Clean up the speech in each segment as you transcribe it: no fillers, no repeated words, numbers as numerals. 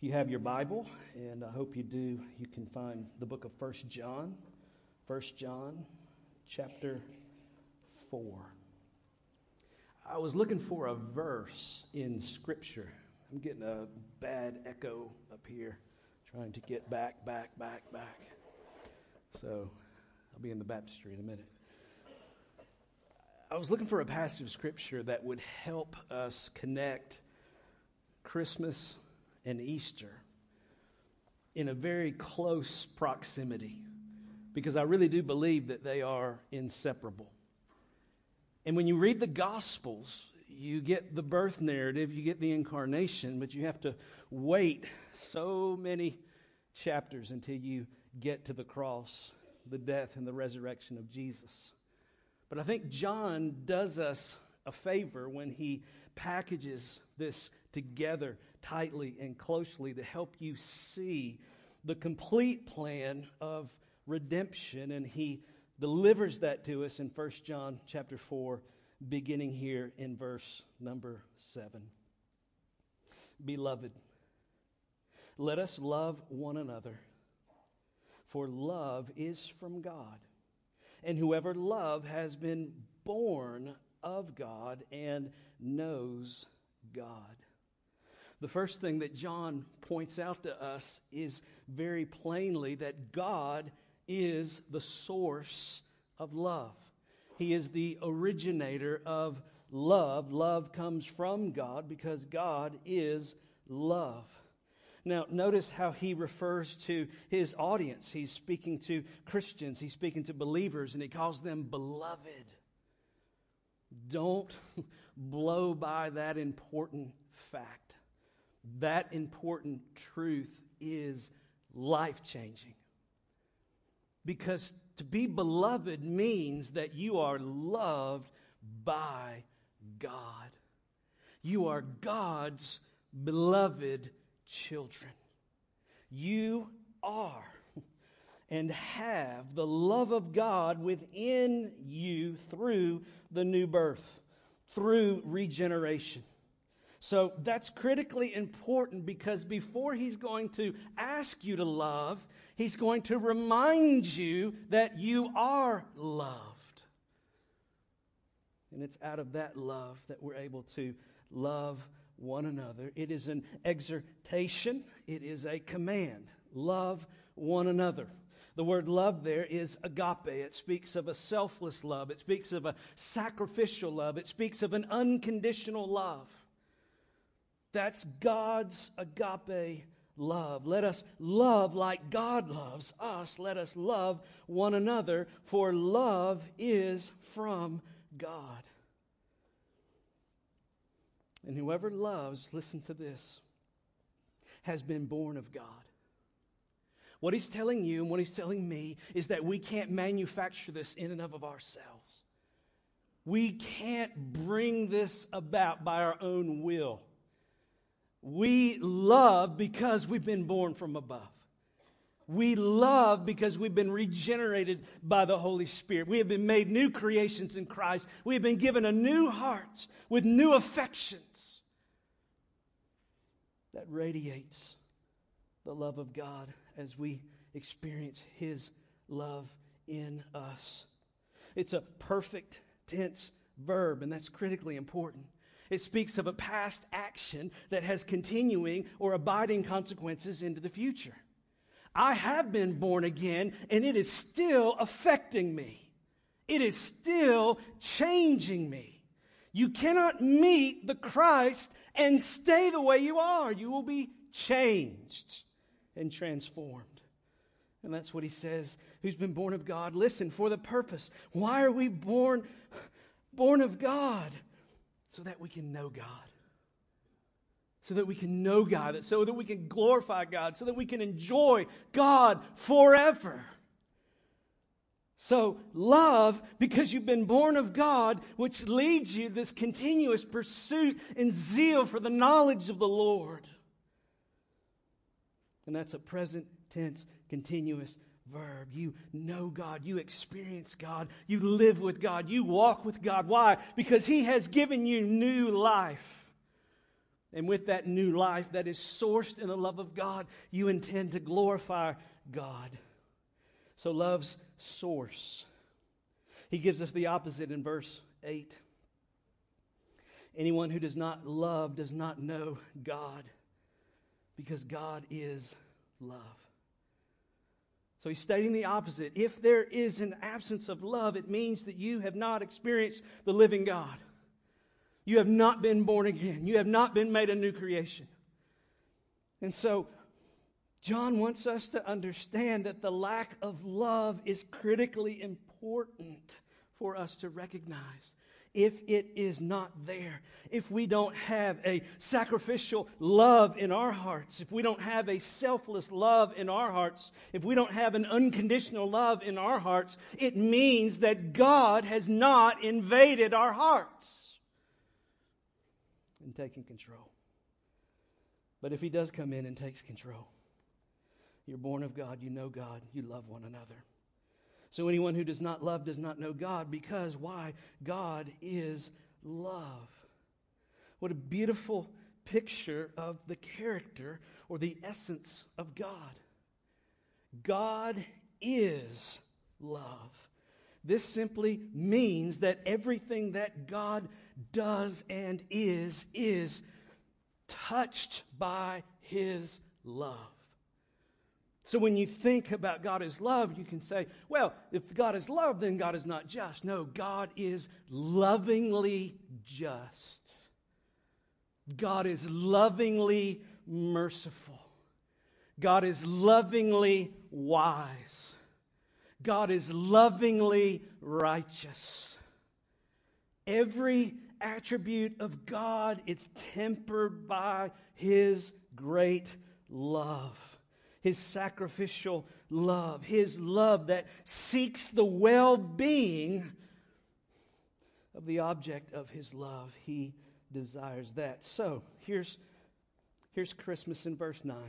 you have your Bible, and I hope you do, you can find the book of 1 John. 1 John chapter 4. I was looking for a verse in Scripture. I'm getting a bad echo up here, trying to get back. So I'll be in the baptistry in a minute. I was looking for a passage of Scripture that would help us connect Christmas and Easter in a very close proximity, because I really do believe that they are inseparable. And when you read the Gospels, you get the birth narrative, you get the incarnation, but you have to wait so many chapters until you get to the cross, the death and the resurrection of Jesus. But I think John does us a favor when he packages this together tightly and closely to help you see the complete plan of redemption, and he delivers that to us in 1 John chapter 4, beginning here in verse number 7. Beloved, let us love one another, for love is from God, and whoever loves has been born of God and knows God. The first thing that John points out to us is very plainly that God is the source of love. He is the originator of love. Love comes from God because God is love. Now, notice how he refers to his audience. He's speaking to Christians. He's speaking to believers, and he calls them beloved. Don't blow by that important fact. That important truth is life-changing. Because to be beloved means that you are loved by God. You are God's beloved children. You are and have the love of God within you through the new birth, through regeneration. So that's critically important, because before he's going to ask you to love, he's going to remind you that you are loved. And it's out of that love that we're able to love one another. It is an exhortation. It is a command. Love one another. The word love there is agape. It speaks of a selfless love. It speaks of a sacrificial love. It speaks of an unconditional love. That's God's agape love. Let us love like God loves us. Let us love one another, for love is from God. And whoever loves, listen to this, has been born of God. What he's telling you and what he's telling me is that we can't manufacture this in and of ourselves. We can't bring this about by our own will. We love because we've been born from above. We love because we've been regenerated by the Holy Spirit. We have been made new creations in Christ. We have been given a new heart with new affections that radiates the love of God as we experience His love in us. It's a perfect tense verb, and that's critically important. It speaks of a past action that has continuing or abiding consequences into the future. I have been born again, and it is still affecting me. It is still changing me. You cannot meet the Christ and stay the way you are. You will be changed and transformed. And that's what he says, who's been born of God. Listen, for the purpose. Why are we born of God? So that we can know God. So that we can know God. So that we can glorify God. So that we can enjoy God forever. So love, because you've been born of God, which leads you to this continuous pursuit and zeal for the knowledge of the Lord. And that's a present tense, continuous verb. You know God. You experience God. You live with God. You walk with God. Why? Because He has given you new life. And with that new life that is sourced in the love of God, you intend to glorify God. So love's source. He gives us the opposite in verse 8. Anyone who does not love does not know God, because God is love. So he's stating the opposite. If there is an absence of love, it means that you have not experienced the living God. You have not been born again. You have not been made a new creation. And so John wants us to understand that the lack of love is critically important for us to recognize. If it is not there, if we don't have a sacrificial love in our hearts, if we don't have a selfless love in our hearts, if we don't have an unconditional love in our hearts, it means that God has not invaded our hearts and taken control. But if He does come in and takes control, you're born of God, you know God, you love one another. So anyone who does not love does not know God, because why? God is love. What a beautiful picture of the character or the essence of God. God is love. This simply means that everything that God does and is touched by His love. So when you think about God as love, you can say, well, if God is love, then God is not just. No, God is lovingly just. God is lovingly merciful. God is lovingly wise. God is lovingly righteous. Every attribute of God is tempered by His great love. His sacrificial love. His love that seeks the well-being of the object of His love. He desires that. So, here's Christmas in verse 9.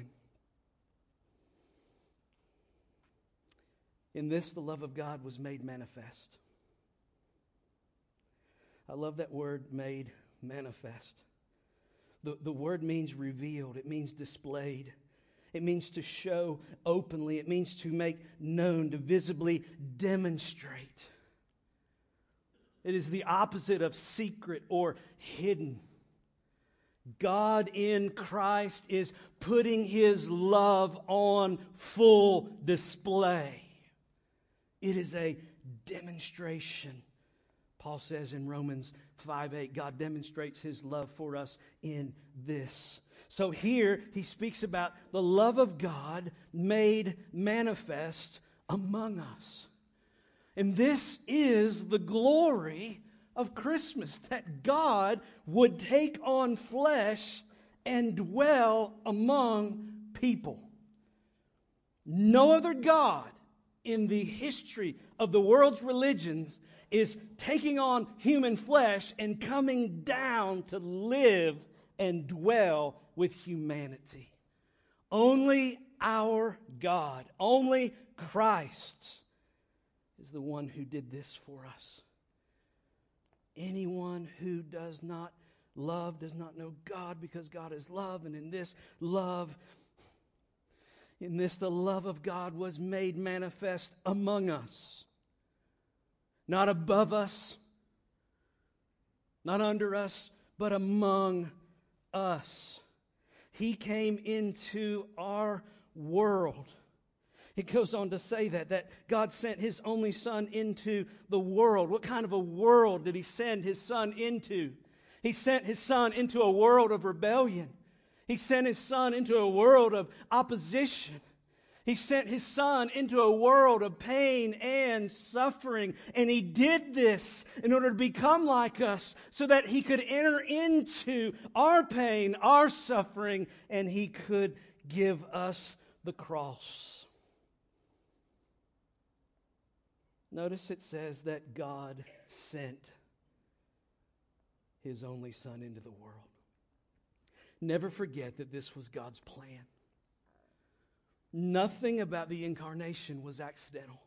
In this, the love of God was made manifest. I love that word, made manifest. The word means revealed. It means displayed. It means to show openly. It means to make known, to visibly demonstrate. It is the opposite of secret or hidden. God in Christ is putting His love on full display. It is a demonstration. Paul says in Romans 5:8, God demonstrates His love for us in this. So here he speaks about the love of God made manifest among us. And this is the glory of Christmas, that God would take on flesh and dwell among people. No other God in the history of the world's religions is taking on human flesh and coming down to live and dwell with humanity. Only our God, only Christ is the one who did this for us. Anyone who does not love does not know God, because God is love, and in this the love of God was made manifest among us. Not above us, not under us, but among us. He came into our world. It goes on to say that God sent His only Son into the world. What kind of a world did He send His Son into? He sent His Son into a world of rebellion. He sent His Son into a world of opposition. He sent His Son into a world of pain and suffering. And He did this in order to become like us, so that He could enter into our pain, our suffering, and He could give us the cross. Notice it says that God sent His only Son into the world. Never forget that this was God's plan. Nothing about the incarnation was accidental.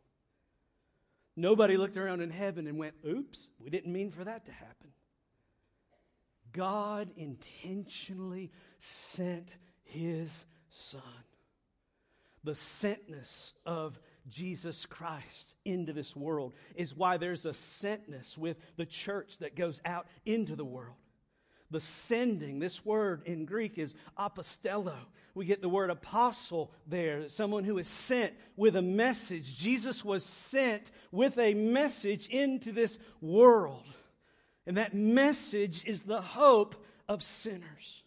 Nobody looked around in heaven and went, oops, we didn't mean for that to happen. God intentionally sent His Son. The sentness of Jesus Christ into this world is why there's a sentness with the church that goes out into the world. The sending, this word in Greek is apostello. We get the word apostle there, someone who is sent with a message. Jesus was sent with a message into this world. And that message is the hope of sinners.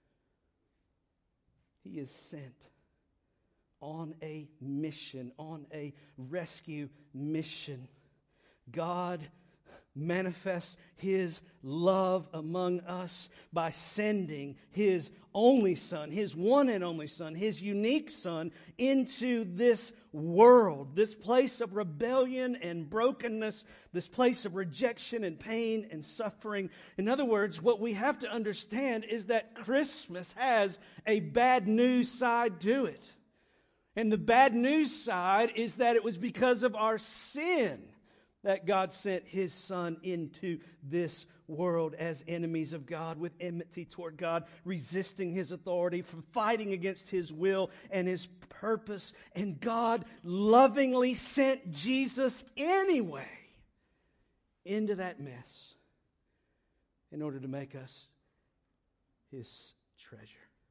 He is sent on a mission, on a rescue mission. God manifests His love among us by sending His only Son, His one and only Son, His unique Son into this world, this place of rebellion and brokenness, this place of rejection and pain and suffering. In other words, what we have to understand is that Christmas has a bad news side to it. And the bad news side is that it was because of our sin that God sent His Son into this world as enemies of God, with enmity toward God, resisting His authority, from fighting against His will and His purpose. And God lovingly sent Jesus anyway into that mess in order to make us His treasure.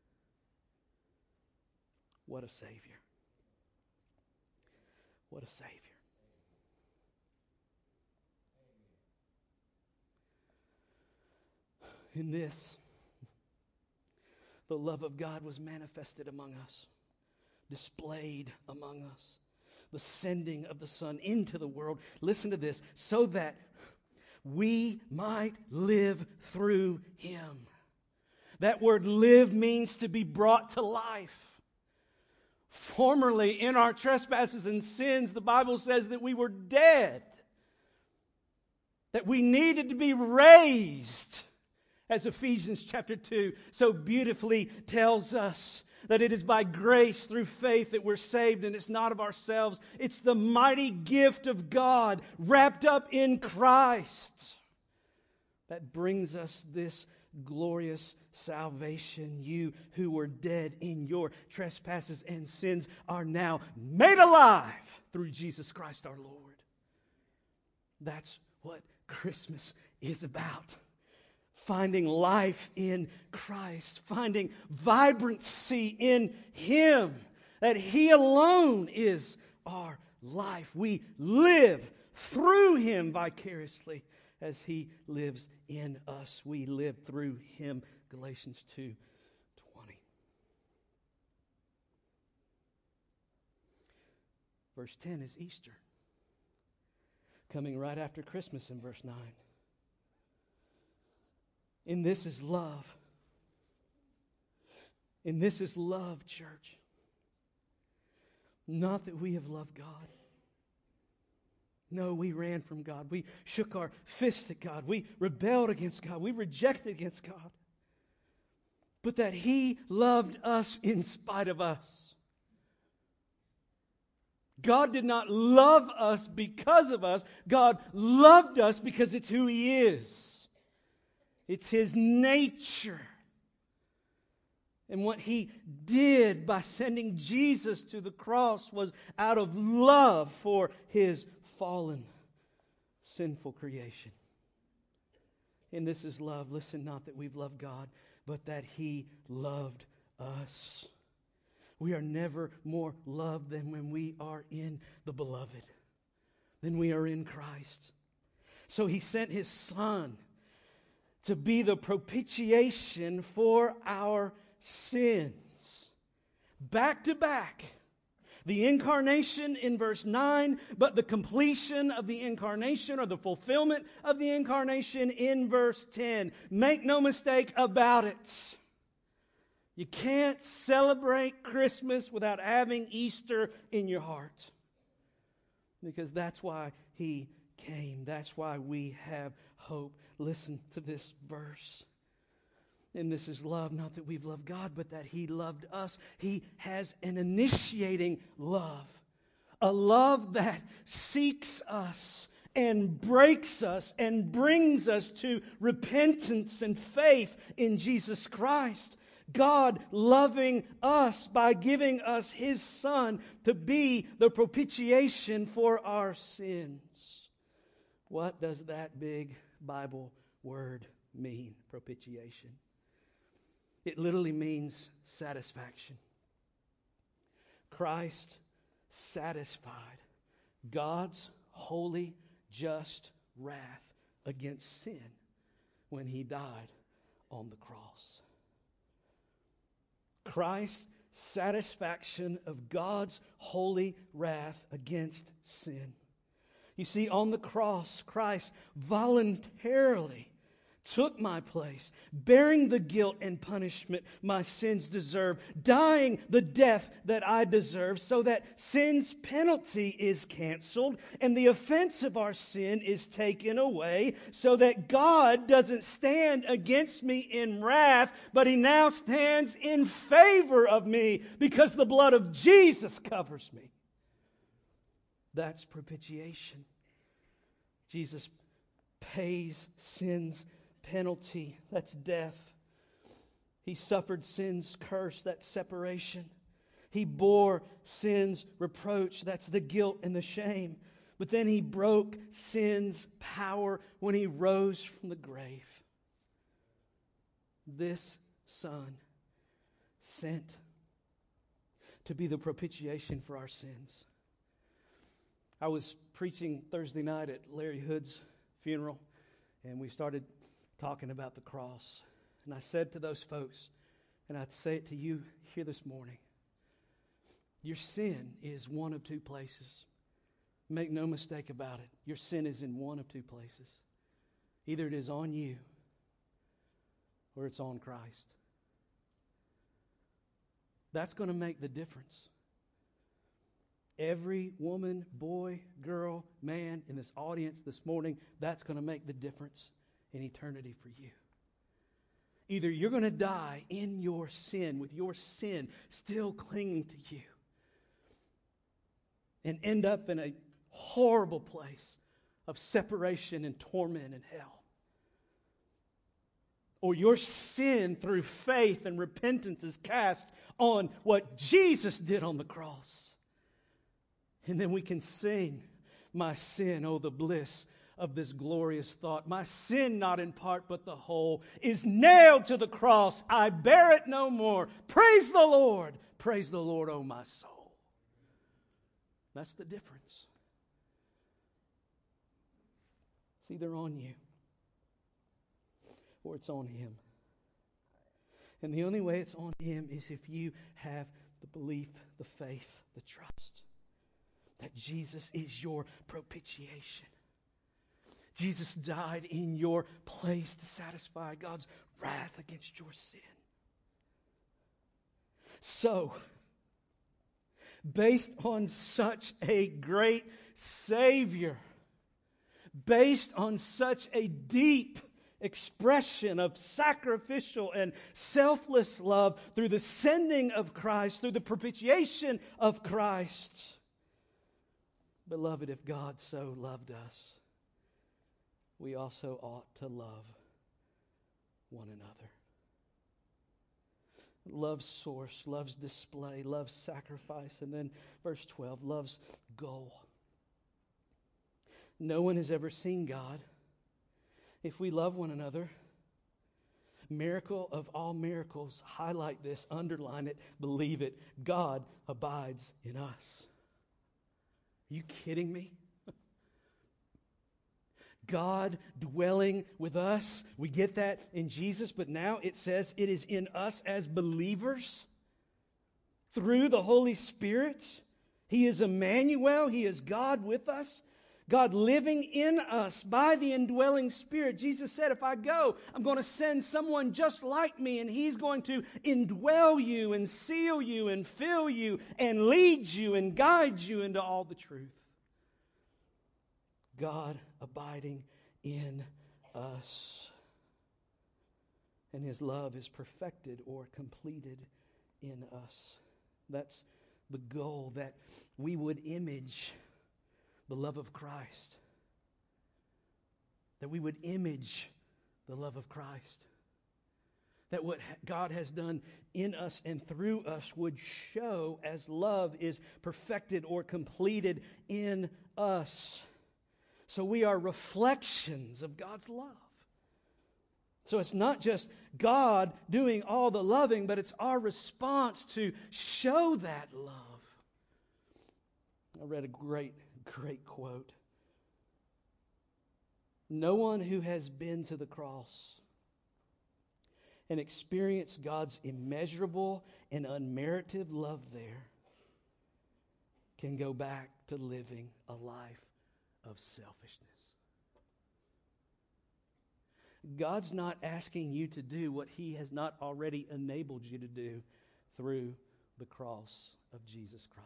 What a Savior. What a Savior. In this, the love of God was manifested among us, displayed among us. The sending of the Son into the world, listen to this, so that we might live through Him. That word live means to be brought to life. Formerly, in our trespasses and sins, the Bible says that we were dead, that we needed to be raised. As Ephesians chapter 2 so beautifully tells us, that it is by grace through faith that we're saved, and it's not of ourselves. It's the mighty gift of God wrapped up in Christ that brings us this glorious salvation. You who were dead in your trespasses and sins are now made alive through Jesus Christ our Lord. That's what Christmas is about. Finding life in Christ, finding vibrancy in Him, that He alone is our life. We live through Him vicariously as He lives in us. We live through Him, Galatians 2:20. Verse 10 is Easter, coming right after Christmas in verse 9. And this is love. And this is love, church. Not that we have loved God. No, we ran from God. We shook our fists at God. We rebelled against God. We rejected against God. But that He loved us in spite of us. God did not love us because of us. God loved us because it's who He is. It's His nature. And what He did by sending Jesus to the cross was out of love for His fallen, sinful creation. And this is love. Listen, not that we've loved God, but that He loved us. We are never more loved than when we are in the Beloved, than we are in Christ. So He sent His Son to be the propitiation for our sins. Back to back. The incarnation in verse 9, but the completion of the incarnation or the fulfillment of the incarnation in verse 10. Make no mistake about it. You can't celebrate Christmas without having Easter in your heart. Because that's why He came. That's why we have hope. Listen to this verse. And this is love, not that we've loved God, but that He loved us. He has an initiating love. A love that seeks us and breaks us and brings us to repentance and faith in Jesus Christ. God loving us by giving us His Son to be the propitiation for our sins. What does that big Bible word mean, propitiation? It literally means satisfaction. Christ satisfied God's holy, just wrath against sin when He died on the cross. Christ's satisfaction of God's holy wrath against sin. You see, on the cross, Christ voluntarily took my place, bearing the guilt and punishment my sins deserve, dying the death that I deserve, so that sin's penalty is canceled and the offense of our sin is taken away, so that God doesn't stand against me in wrath, but He now stands in favor of me because the blood of Jesus covers me. That's propitiation. Jesus pays sin's penalty. That's death. He suffered sin's curse. That's separation. He bore sin's reproach. That's the guilt and the shame. But then He broke sin's power when He rose from the grave. This Son sent to be the propitiation for our sins. I was preaching Thursday night at Larry Hood's funeral, and we started talking about the cross. And I said to those folks, and I'd say it to you here this morning, your sin is one of two places. Make no mistake about it. Your sin is in one of two places. Either it is on you or it's on Christ. That's going to make the difference. Every woman, boy, girl, man in this audience this morning, that's going to make the difference in eternity for you. Either you're going to die in your sin, with your sin still clinging to you, and end up in a horrible place of separation and torment and hell. Or your sin through faith and repentance is cast on what Jesus did on the cross. And then we can sing, my sin, oh the bliss of this glorious thought. My sin, not in part but the whole, is nailed to the cross. I bear it no more. Praise the Lord. Praise the Lord, oh my soul. That's the difference. It's either on you or it's on Him. And the only way it's on Him is if you have the belief, the faith, the trust that Jesus is your propitiation. Jesus died in your place to satisfy God's wrath against your sin. So, based on such a great Savior, based on such a deep expression of sacrificial and selfless love through the sending of Christ, through the propitiation of Christ, beloved, if God so loved us, we also ought to love one another. Love's source, love's display, love's sacrifice, and then verse 12, love's goal. No one has ever seen God. If we love one another, miracle of all miracles, highlight this, underline it, believe it, God abides in us. Are you kidding me? God dwelling with us. We get that in Jesus, but now it says it is in us as believers through the Holy Spirit. He is Emmanuel. He is God with us. God living in us by the indwelling Spirit. Jesus said, if I go, I'm going to send someone just like me, and He's going to indwell you and seal you and fill you and lead you and guide you into all the truth. God abiding in us. And His love is perfected or completed in us. That's the goal, that we would image the love of Christ. that we would image the love of Christ. That what God has done in us and through us would show as love is perfected or completed in us. So we are reflections of God's love. So it's not just God doing all the loving, but it's our response to show that love. I read a great quote. No one who has been to the cross and experienced God's immeasurable and unmerited love there can go back to living a life of selfishness. God's not asking you to do what He has not already enabled you to do through the cross of Jesus Christ.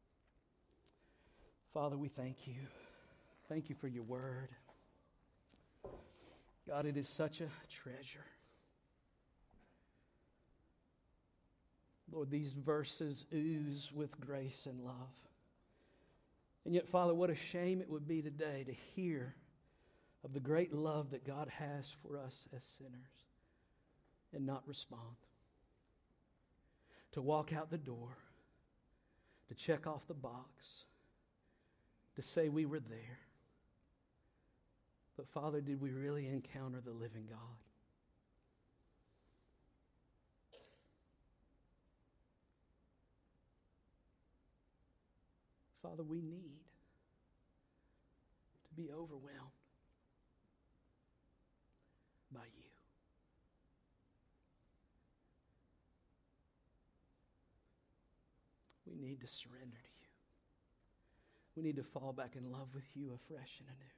Father, we thank you. Thank you for your word. God, it is such a treasure. Lord, these verses ooze with grace and love. And yet, Father, what a shame it would be today to hear of the great love that God has for us as sinners and not respond. To walk out the door, to check off the box, to say we were there. But Father, did we really encounter the living God? Father, we need to be overwhelmed by you. We need to surrender to you. We need to fall back in love with you afresh and anew.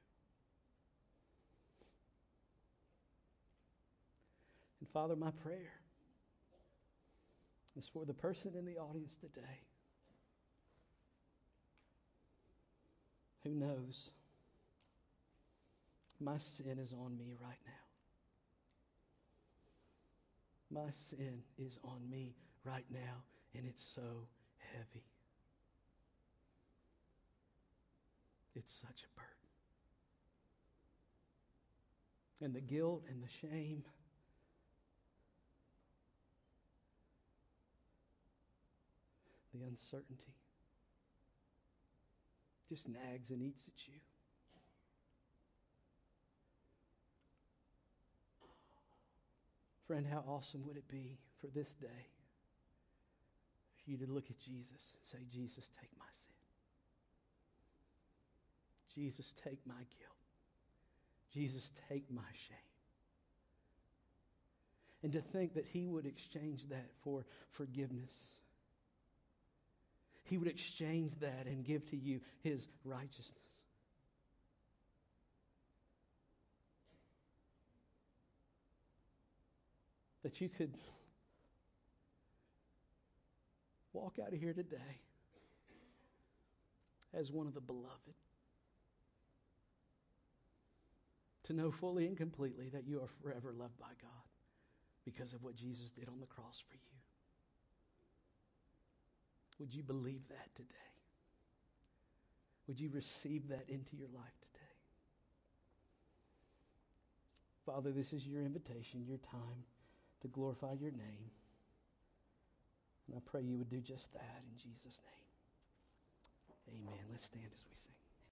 And Father, my prayer is for the person in the audience today who knows my sin is on me right now. My sin is on me right now, and it's so heavy. It's such a burden. And the guilt and the shame, the uncertainty, just nags and eats at you. Friend, how awesome would it be for this day for you to look at Jesus and say, Jesus, take my sin. Jesus, take my guilt. Jesus, take my shame. And to think that He would exchange that for forgiveness. He would exchange that and give to you His righteousness. That you could walk out of here today as one of the beloved. To know fully and completely that you are forever loved by God because of what Jesus did on the cross for you. Would you believe that today? Would you receive that into your life today? Father, this is your invitation, your time to glorify your name. And I pray you would do just that in Jesus' name. Amen. Let's stand as we sing.